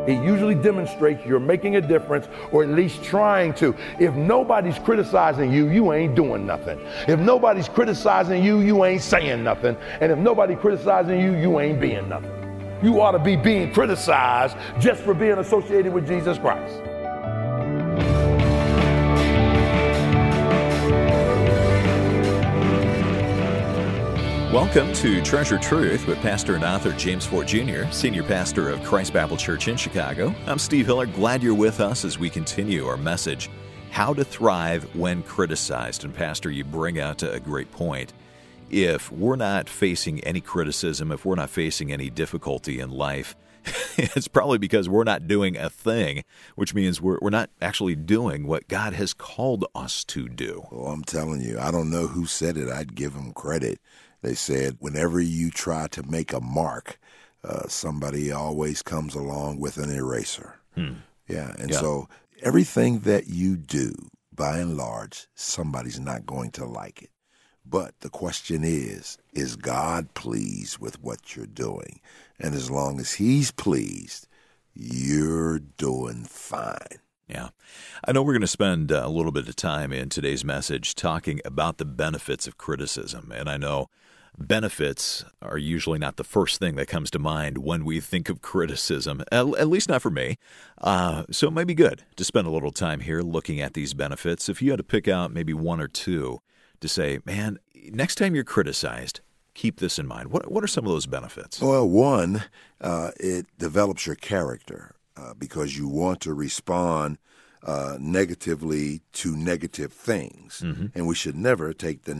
It usually demonstrates you're making a difference, or at least trying to. If nobody's criticizing you, you ain't doing nothing. If nobody's criticizing you, you ain't saying nothing. And if nobody criticizing you, you ain't being nothing. You ought to be being criticized just for being associated with Jesus Christ. Welcome to Treasure Truth with Pastor and author James Ford Jr., Senior Pastor of Christ Bible Church in Chicago. I'm Steve Hiller. Glad you're with us as we continue our message, How to Thrive When Criticized. And Pastor, you bring out a great point. If we're not facing any criticism, if we're not facing any difficulty in life, it's probably because we're not doing a thing, which means we're not actually doing what God has called us to do. Well, I'm telling you, I don't know who said it. I'd give them credit. They said, whenever you try to make a mark, somebody always comes along with an eraser. So everything that you do, by and large, somebody's not going to like it. But the question is God pleased with what you're doing? And as long as He's pleased, you're doing fine. Yeah. I know we're going to spend a little bit of time in today's message talking about the benefits of criticism. And I know benefits are usually not the first thing that comes to mind when we think of criticism, at least not for me. So it might be good to spend a little time here looking at these benefits. If you had to pick out maybe one or two to say, man, next time you're criticized, keep this in mind. What are some of those benefits? Well, one, it develops your character because you want to respond negatively to negative things. Mm-hmm. And we should never take the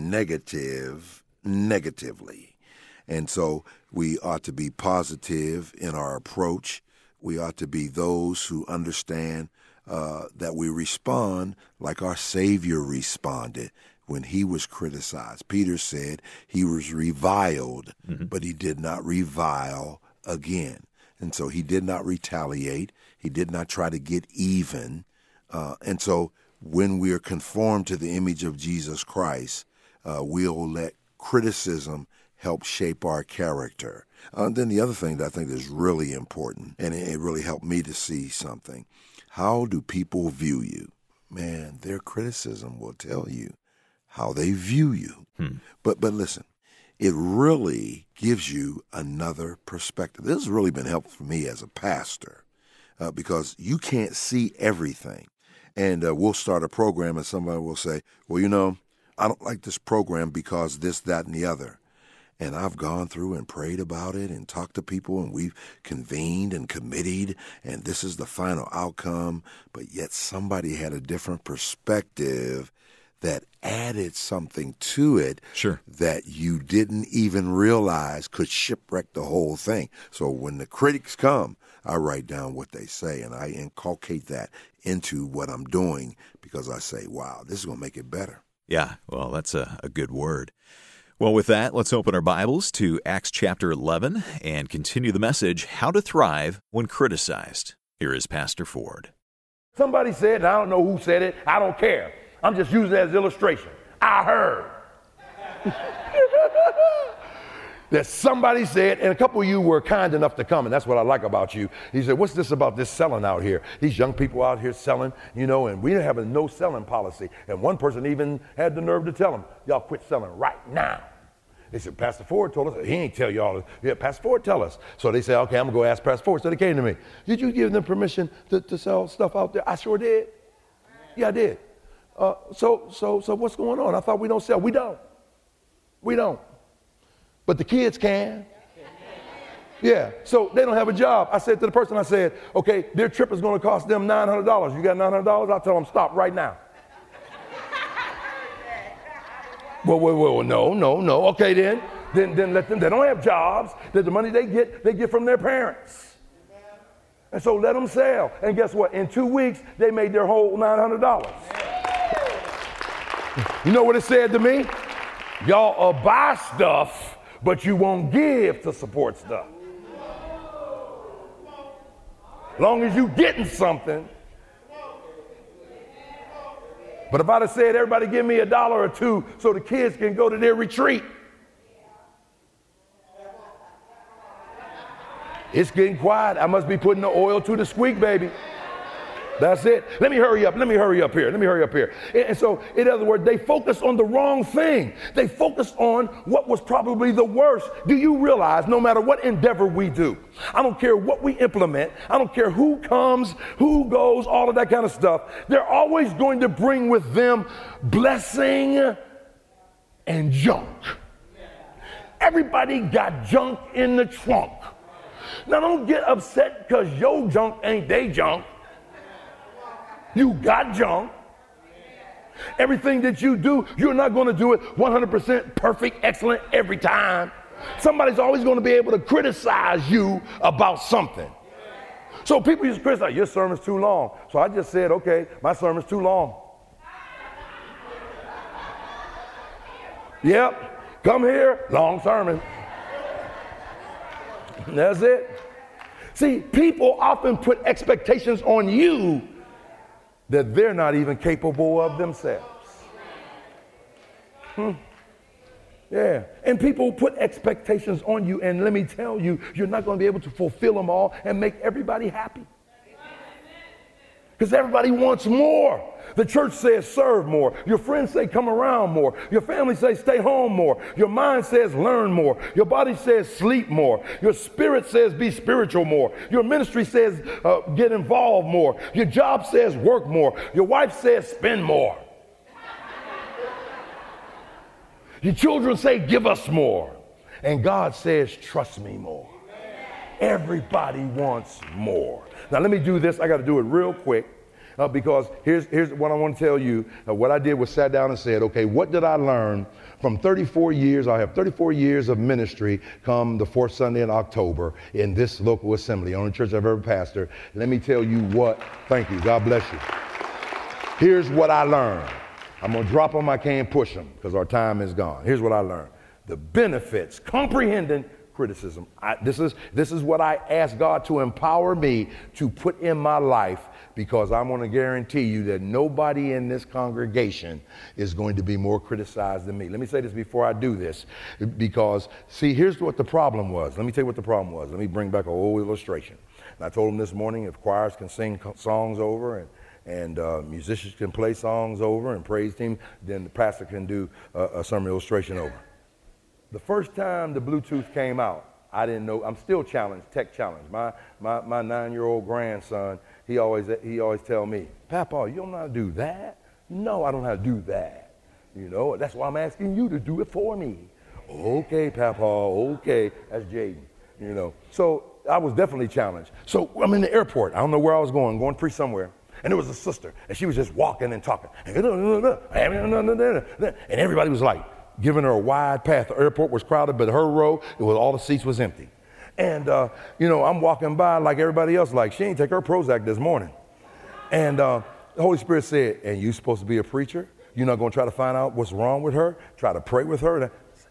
negatively. And so we ought to be positive in our approach. We ought to be those who understand that we respond like our Savior responded when He was criticized. Peter said He was reviled, but He did not revile again. And so He did not retaliate. He did not try to get even. And so when we are conformed to the image of Jesus Christ, we'll let criticism help shape our character. Then the other thing that I think is really important, and it really helped me to see something. How do people view you? Man, their criticism will tell you how they view you. But listen, it really gives you another perspective. This has really been helpful for me as a pastor because you can't see everything. And we'll start a program and somebody will say, well, you know, I don't like this program because this, that, and the other. And I've gone through and prayed about it and talked to people, and we've convened and committed, and this is the final outcome. But yet somebody had a different perspective that added something to it that you didn't even realize could shipwreck the whole thing. So when the critics come, I write down what they say, and I inculcate that into what I'm doing because I say, wow, this is going to make it better. Yeah, well, that's a good word. Well, with that, let's open our Bibles to Acts chapter 11 and continue the message, How to Thrive When Criticized. Here is Pastor Ford. Somebody said, and I don't know who said it, I don't care. I'm just using it as illustration. I heard that somebody said, and a couple of you were kind enough to come, and that's what I like about you. He said, what's this about this selling out here? These young people out here selling, you know, and we have a no selling policy. And one person even had the nerve to tell them, y'all quit selling right now. They said, Pastor Ford told us. He ain't tell y'all. Yeah, Pastor Ford tell us. So they said, okay, I'm going to go ask Pastor Ford. So they came to me. Did you give them permission to sell stuff out there? I sure did. Yeah, I did. So what's going on? I thought we don't sell. We don't. But the kids can. Yeah, so they don't have a job. I said to the person, I said, okay, their trip is going to cost them $900. You got $900? I'll tell them stop right now. Well, no. Okay, then let them. They don't have jobs. The money they get from their parents. And so let them sell. And guess what? In 2 weeks, they made their whole $900. You know what it said to me? Y'all buy stuff, but you won't give to support stuff. Long as you getting something. But if I'd have said, everybody give me $1 or $2 so the kids can go to their retreat, It's getting quiet. I must be putting the oil to the squeak, baby. That's it. Let me hurry up here. And so, in other words, they focus on the wrong thing. They focus on what was probably the worst. Do you realize no matter what endeavor we do, I don't care what we implement, I don't care who comes, who goes, all of that kind of stuff, they're always going to bring with them blessing and junk. Everybody got junk in the trunk. Now don't get upset because your junk ain't they junk. You got junk. Everything that you do, you're not going to do it 100% perfect, excellent every time. Somebody's always going to be able to criticize you about something. So people used to criticize, your sermon's too long. So I just said, okay, my sermon's too long. Yep, come here, long sermon. That's it. See, people often put expectations on you that they're not even capable of themselves. Yeah, and people put expectations on you, and let me tell you, you're not going to be able to fulfill them all and make everybody happy. Because everybody wants more. The church says serve more. Your friends say come around more. Your family says stay home more. Your mind says learn more. Your body says sleep more. Your spirit says be spiritual more. Your ministry says get involved more. Your job says work more. Your wife says spend more. Your children say give us more. And God says trust me more. Everybody wants more. Now let me do this. I got to do it real quick because here's what I want to tell you. What I did was sat down and said, okay, what did I learn from 34 years? I have 34 years of ministry come the fourth Sunday in October in this local assembly, only church I've ever pastored. Let me tell you what. Thank you. God bless you. Here's what I learned. I'm going to drop them. I can't push them because our time is gone. Here's what I learned. The benefits, comprehending criticism. This is what I ask God to empower me to put in my life, because I want to guarantee you that nobody in this congregation is going to be more criticized than me. Let me say this before I do this, because see, here's what the problem was. Let me tell you what the problem was. Let me bring back an old illustration. And I told them this morning, if choirs can sing songs over and musicians can play songs over and praise team, then the pastor can do a sermon illustration over. The first time the Bluetooth came out, I didn't know. I'm still challenged, tech challenged. My 9-year-old grandson, he always tell me, Papa, you don't know how to do that? No, I don't know how to do that. You know, that's why I'm asking you to do it for me. Okay, Papa, okay. That's Jaden, you know. So I was definitely challenged. So I'm in the airport. I don't know where I was going to preach somewhere. And there was a sister, and she was just walking and talking. And everybody was like, giving her a wide path. The airport was crowded, but her row, all the seats was empty. And, I'm walking by like everybody else, like she ain't take her Prozac this morning. And the Holy Spirit said, and you supposed to be a preacher? You're not going to try to find out what's wrong with her? Try to pray with her?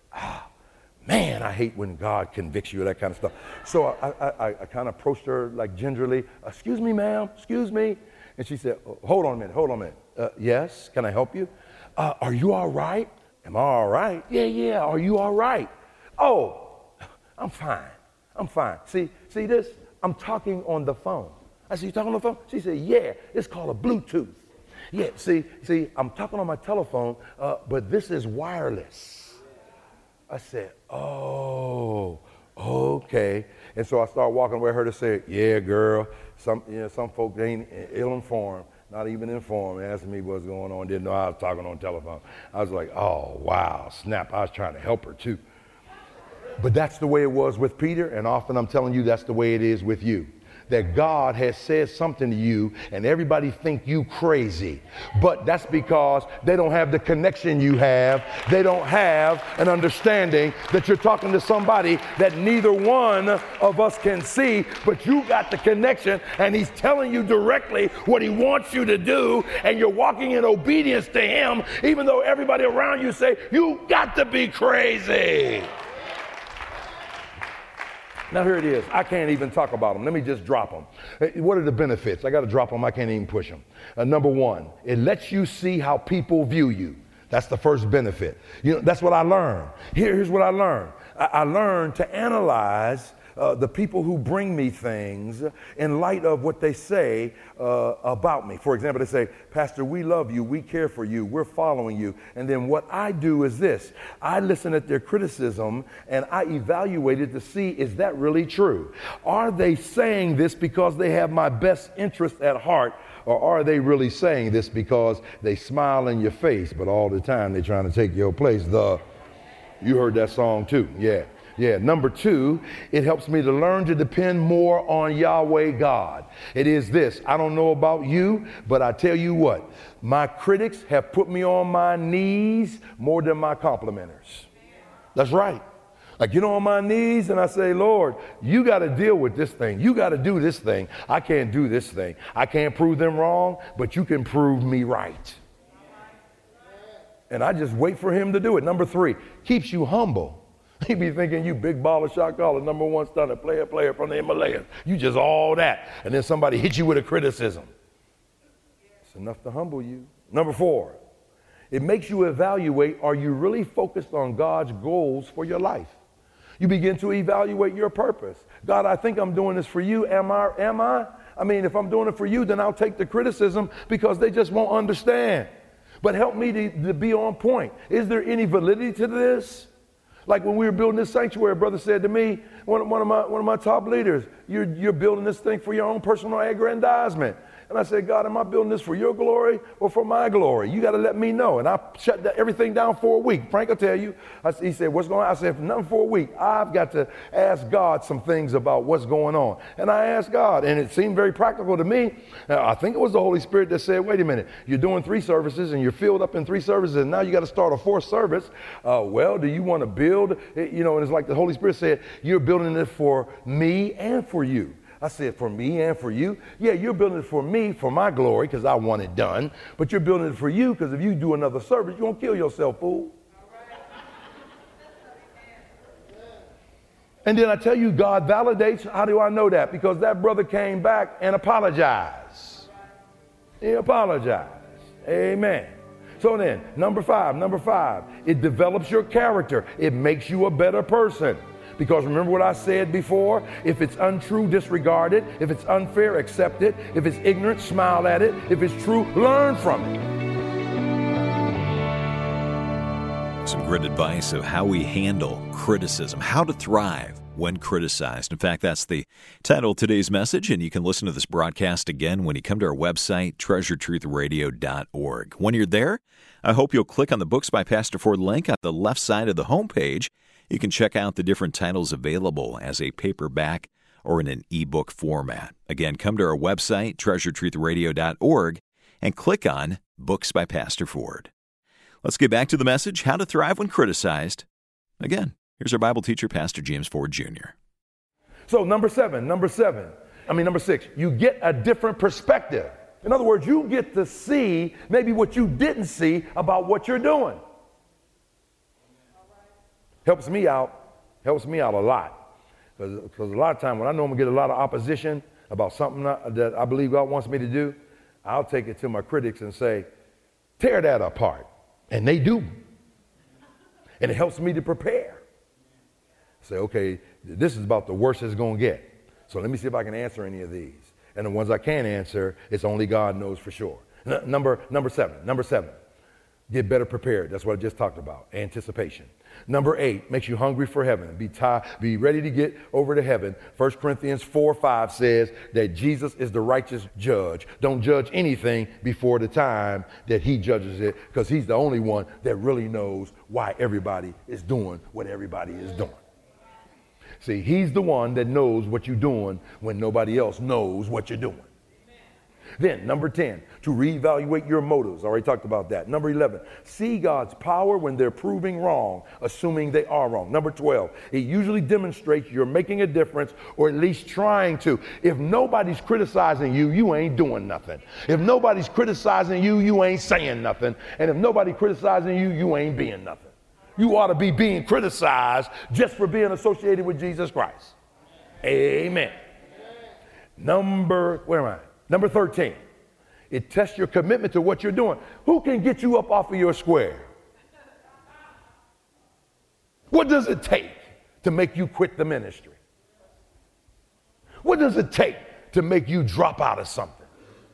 Man, I hate when God convicts you of that kind of stuff. So I kind of approached her like gingerly, excuse me, ma'am, excuse me. And she said, hold on a minute. Yes, can I help you? Are you all right? Am I all right? Yeah. Are you all right? Oh, I'm fine. See this? I'm talking on the phone. I said, you talking on the phone? She said, yeah, it's called a Bluetooth. Yeah, see, I'm talking on my telephone, but this is wireless. I said, oh, okay. And so I started walking with her to say, yeah, girl, some folk ain't ill-informed. Not even informed, asking me what's going on, didn't know I was talking on telephone. I was like, oh, wow, snap, I was trying to help her too. But that's the way it was with Peter, and often I'm telling you that's the way it is with you. That God has said something to you, and everybody think you crazy. But that's because they don't have the connection you have. They don't have an understanding that you're talking to somebody that neither one of us can see, but you got the connection, and he's telling you directly what he wants you to do, and you're walking in obedience to him, even though everybody around you say, you got to be crazy. Now here it is. I can't even talk about them. Let me just drop them. What are the benefits? I got to drop them. I can't even push them. Number one, it lets you see how people view you. That's the first benefit. That's what I learned. Here's what I learned. I learned to analyze the people who bring me things in light of what they say about me. For example, they say, Pastor, we love you, we care for you, we're following you. And then what I do is this. I listen at their criticism and I evaluate it to see, is that really true? Are they saying this because they have my best interest at heart? Or are they really saying this because they smile in your face, but all the time they're trying to take your place? You heard that song too, yeah. Number 2, it helps me to learn to depend more on Yahweh God. It is this, I don't know about you, but I tell you what, my critics have put me on my knees more than my complimenters. That's right. I get on my knees and I say, Lord, you got to deal with this thing. You got to do this thing. I can't do this thing. I can't prove them wrong, but you can prove me right. And I just wait for him to do it. Number 3, keeps you humble. You be thinking you big baller, shot caller, number 1 stunner, player from the Himalayas. You just all that. And then somebody hits you with a criticism. It's enough to humble you. Number 4, it makes you evaluate, are you really focused on God's goals for your life? You begin to evaluate your purpose. God, I think I'm doing this for you. Am I? I mean, if I'm doing it for you, then I'll take the criticism because they just won't understand. But help me to be on point. Is there any validity to this? Like when we were building this sanctuary, brother said to me, one of my top leaders, you're building this thing for your own personal aggrandizement. And I said, God, am I building this for your glory or for my glory? You got to let me know. And I shut everything down for a week. Frank will tell you. He said, what's going on? I said, nothing for a week. I've got to ask God some things about what's going on. And I asked God, and it seemed very practical to me. I think it was the Holy Spirit that said, wait a minute, you're doing 3 services and you're filled up in 3 services, and now you got to start a 4th service. Well, do you want to build? You know, and it's like the Holy Spirit said, you're building it for me and for you. I said, for me and for you? Yeah, you're building it for me, for my glory, because I want it done. But you're building it for you, because if you do another service, you won't kill yourself, fool. And then I tell you, God validates. How do I know that? Because that brother came back and apologized. He apologized. Amen. So then, number five, it develops your character. It makes you a better person. Because remember what I said before? If it's untrue, disregard it. If it's unfair, accept it. If it's ignorant, smile at it. If it's true, learn from it. Some great advice of how we handle criticism, how to thrive when criticized. In fact, that's the title of today's message, and you can listen to this broadcast again when you come to our website, treasuretruthradio.org. When you're there, I hope you'll click on the Books by Pastor Ford link on the left side of the homepage. You can check out the different titles available as a paperback or in an ebook format. Again, come to our website, treasuretruthradio.org, and click on Books by Pastor Ford. Let's get back to the message, How to Thrive When Criticized. Again, here's our Bible teacher, Pastor James Ford Jr. So number 6, you get a different perspective. In other words, you get to see maybe what you didn't see about what you're doing. Helps me out a lot. Because a lot of times when I know I'm going to get a lot of opposition about something that I believe God wants me to do, I'll take it to my critics and say, tear that apart. And they do. And it helps me to prepare. Say, okay, this is about the worst it's going to get. So let me see if I can answer any of these. And the ones I can't answer, it's only God knows for sure. Number seven, get better prepared. That's what I just talked about, anticipation. Number 8, makes you hungry for heaven. Be ready to get over to heaven. 1 Corinthians 4:5 says that Jesus is the righteous judge. Don't judge anything before the time that he judges it, because he's the only one that really knows why everybody is doing what everybody is doing. See, he's the one that knows what you're doing when nobody else knows what you're doing. Then, number 10, to reevaluate your motives. I already talked about that. Number 11, see God's power when they're proving wrong, assuming they are wrong. Number 12, it usually demonstrates you're making a difference, or at least trying to. If nobody's criticizing you, you ain't doing nothing. If nobody's criticizing you, you ain't saying nothing. And if nobody's criticizing you, you ain't being nothing. You ought to be being criticized just for being associated with Jesus Christ. Amen. Number 13, it tests your commitment to what you're doing. Who can get you up off of your square? What does it take to make you quit the ministry? What does it take to make you drop out of something?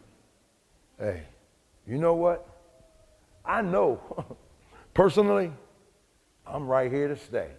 Hey, you know what? I know, personally, I'm right here to stay.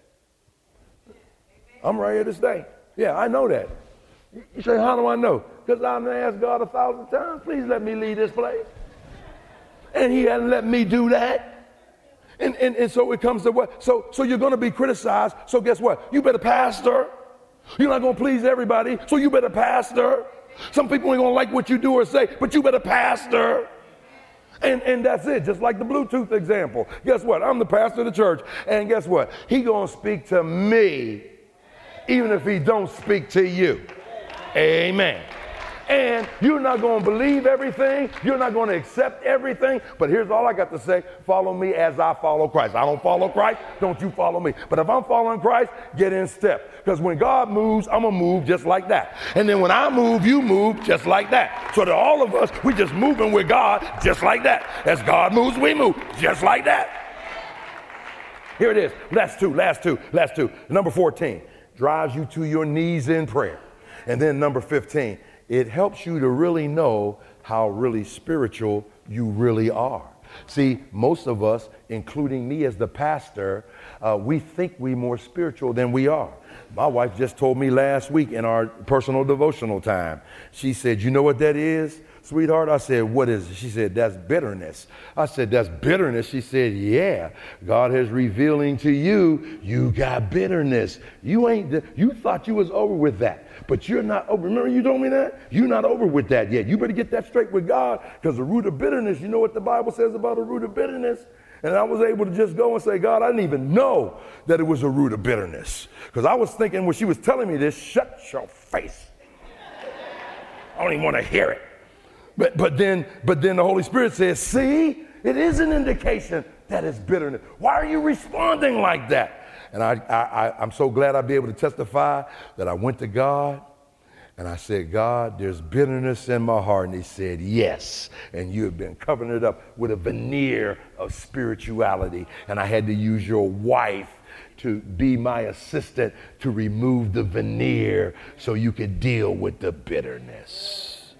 I'm right here to stay. Yeah, I know that. You say, how do I know? Because I've asked God 1,000 times, please let me leave this place. And he hasn't let me do that. And so it comes to what? So you're going to be criticized. So guess what? You better pastor. You're not going to please everybody. So you better pastor. Some people ain't going to like what you do or say, but you better pastor. And that's it. Just like the Bluetooth example. Guess what? I'm the pastor of the church. And guess what? He going to speak to me even if he don't speak to you. Amen. And you're not going to believe everything. You're not going to accept everything. But here's all I got to say. Follow me as I follow Christ. I don't follow Christ. Don't you follow me. But if I'm following Christ, get in step. Because when God moves, I'm going to move just like that. And then when I move, you move just like that. So that all of us, we just moving with God just like that. As God moves, we move just like that. Here it is. Last two. Number 14, drives you to your knees in prayer. And then number 15, it helps you to really know how really spiritual you really are. See, most of us, including me as the pastor, we think we're more spiritual than we are. My wife just told me last week in our personal devotional time, she said, you know what that is, sweetheart? I said, what is it? She said, that's bitterness. I said, that's bitterness? She said, yeah. God is revealing to you, you got bitterness. You thought you was over with that, but you're not over. Remember you told me that? You're not over with that yet. You better get that straight with God, because the root of bitterness, you know what the Bible says about a root of bitterness? And I was able to just go and say, God, I didn't even know that it was a root of bitterness. Because I was thinking when she was telling me this, shut your face. I don't even want to hear it. But then the Holy Spirit says, see, it is an indication that it's bitterness. Why are you responding like that? And I'm so glad I'll be able to testify that I went to God and I said, God, there's bitterness in my heart. And he said, yes. And you have been covering it up with a veneer of spirituality. And I had to use your wife to be my assistant to remove the veneer so you could deal with the bitterness.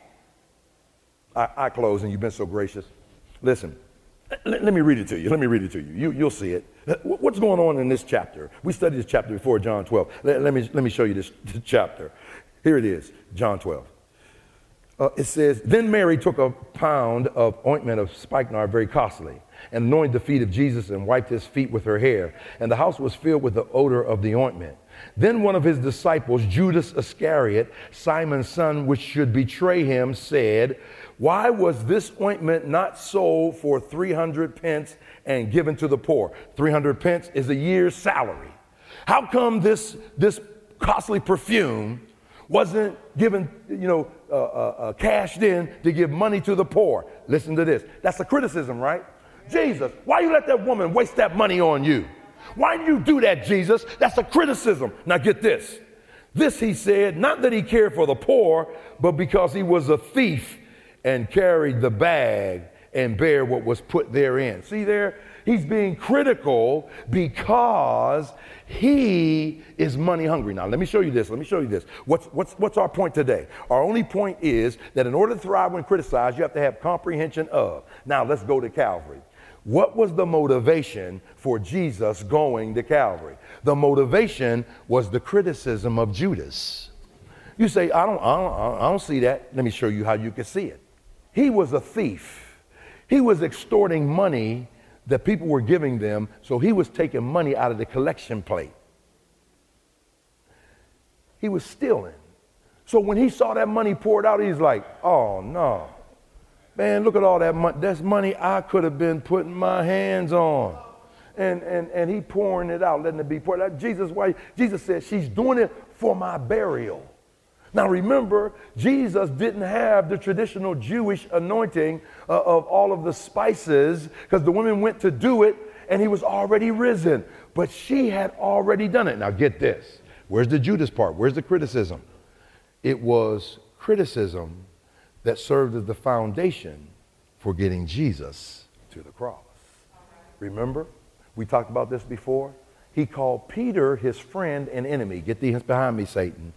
I close, and you've been so gracious. Listen, let me read it to you. You'll see it. What's going on in this chapter? We studied this chapter before, John 12. Let me show you this chapter. Here it is, John 12. It says, then Mary took a pound of ointment of spikenard, very costly, and anointed the feet of Jesus and wiped his feet with her hair. And the house was filled with the odor of the ointment. Then one of his disciples, Judas Iscariot, Simon's son, which should betray him, said, why was this ointment not sold for 300 pence and given to the poor? 300 pence is a year's salary. How come this costly perfume wasn't given, cashed in to give money to the poor? Listen to this. That's a criticism, right? Jesus, why you let that woman waste that money on you? Why do you do that, Jesus? That's a criticism. Now get this. This he said, not that he cared for the poor, but because he was a thief and carried the bag and bare what was put therein. See there? He's being critical because he is money hungry. Now, let me show you this. What's our point today? Our only point is that in order to thrive when criticized, you have to have comprehension of. Now, let's go to Calvary. What was the motivation for Jesus going to Calvary? The motivation was the criticism of Judas. You say, I don't see that. Let me show you how you can see it. He was a thief. He was extorting money that people were giving them, so he was taking money out of the collection plate. He was stealing. So when he saw that money poured out, he's like, oh no. Man, look at all that money. That's money I could have been putting my hands on. And he pouring it out, letting it be poured out. Jesus said, she's doing it for my burial. Now remember, Jesus didn't have the traditional Jewish anointing of all of the spices, because the women went to do it and he was already risen. But she had already done it. Now get this. Where's the Judas part? Where's the criticism? It was criticism that served as the foundation for getting Jesus to the cross. Remember? We talked about this before. He called Peter his friend and enemy. Get these behind me, Satan.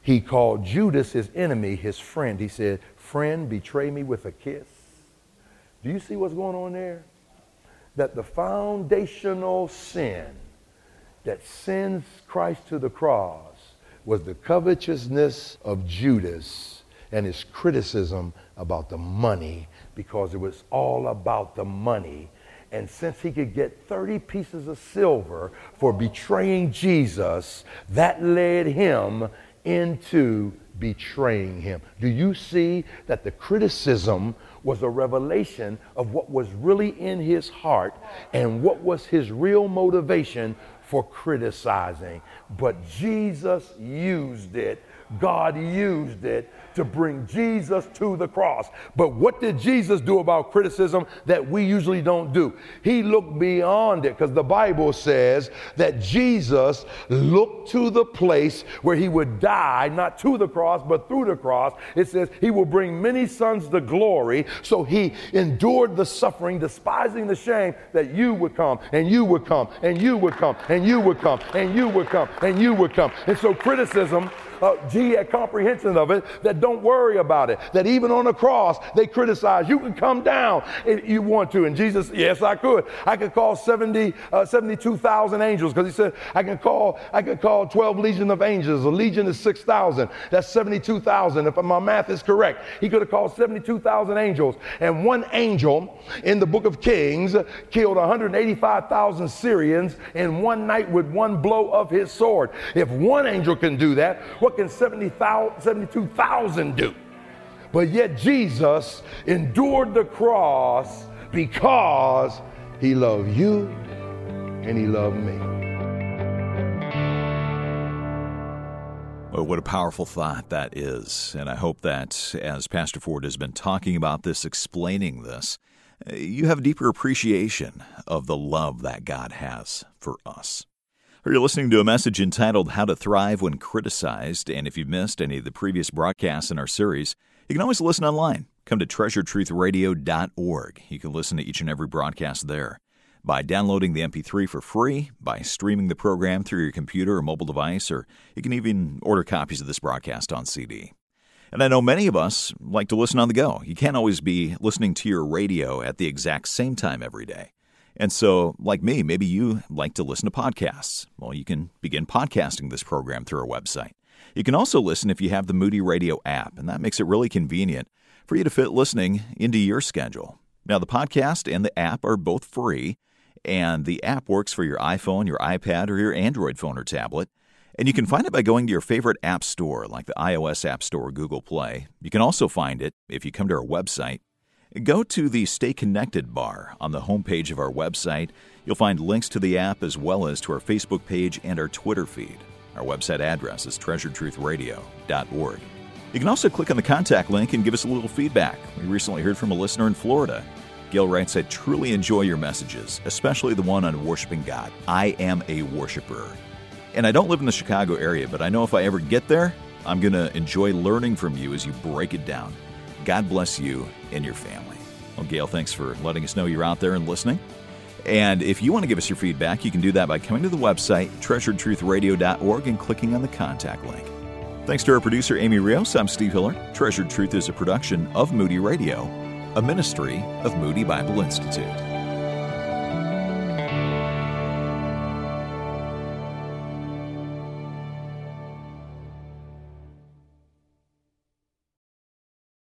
He called Judas his enemy, his friend. He said, friend, betray me with a kiss. Do you see what's going on there? That the foundational sin that sends Christ to the cross was the covetousness of Judas and his criticism about the money, because it was all about the money. And since he could get 30 pieces of silver for betraying Jesus, that led him into betraying him. Do you see that the criticism was a revelation of what was really in his heart and what was his real motivation for criticizing? But Jesus used it. God used it to bring Jesus to the cross. But what did Jesus do about criticism that we usually don't do? He looked beyond it, because the Bible says that Jesus looked to the place where he would die, not to the cross, but through the cross. It says he will bring many sons to glory. So he endured the suffering, despising the shame, that you would come, and you would come, and you would come, and you would come, and you would come, and you would come. And so criticism, G had comprehension of it, that don't worry about it, that even on the cross they criticize. You can come down if you want to. And Jesus, yes, I could. I could call 72,000 angels, because he said I could call 12 legion of angels. A legion is 6,000. That's 72,000. If my math is correct, he could have called 72,000 angels. And one angel in the book of Kings killed 185,000 Syrians in one night with one blow of his sword. If one angel can do that, what can 72,000 do? But yet Jesus endured the cross because he loved you and he loved me. Well, what a powerful thought that is. And I hope that as Pastor Ford has been talking about this, explaining this, you have a deeper appreciation of the love that God has for us. You're listening to a message entitled How to Thrive When Criticized, and if you've missed any of the previous broadcasts in our series, you can always listen online. Come to treasuretruthradio.org. You can listen to each and every broadcast there by downloading the MP3 for free, by streaming the program through your computer or mobile device, or you can even order copies of this broadcast on CD. And I know many of us like to listen on the go. You can't always be listening to your radio at the exact same time every day. And so, like me, maybe you like to listen to podcasts. Well, you can begin podcasting this program through our website. You can also listen if you have the Moody Radio app, and that makes it really convenient for you to fit listening into your schedule. Now, the podcast and the app are both free, and the app works for your iPhone, your iPad, or your Android phone or tablet. And you can find it by going to your favorite app store, like the iOS App Store or Google Play. You can also find it if you come to our website. Go to the Stay Connected bar on the homepage of our website. You'll find links to the app as well as to our Facebook page and our Twitter feed. Our website address is treasuretruthradio.org. You can also click on the contact link and give us a little feedback. We recently heard from a listener in Florida. Gail writes, I truly enjoy your messages, especially the one on worshiping God. I am a worshiper. And I don't live in the Chicago area, but I know if I ever get there, I'm going to enjoy learning from you as you break it down. God bless you and your family. Well, Gail, thanks for letting us know you're out there and listening. And if you want to give us your feedback, you can do that by coming to the website, treasuredtruthradio.org, and clicking on the contact link. Thanks to our producer, Amy Rios. I'm Steve Hiller. Treasured Truth is a production of Moody Radio, a ministry of Moody Bible Institute.